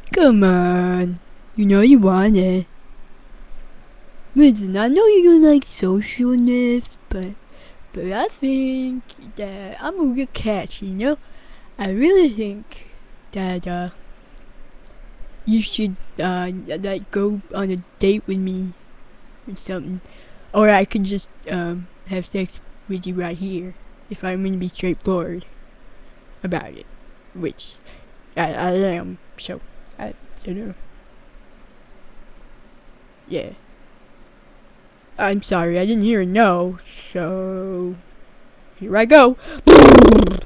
Come on. You know you want it. Listen, I know you don't like socialness, but I think that I'm a good catch, you know? I really think that, you should, like, go on a date with me or something. Or I could just, have sex with you right here if I'm gonna be straightforward about it. Which, I am, so, you know. Yeah. I'm sorry, I didn't hear a no, so here I go.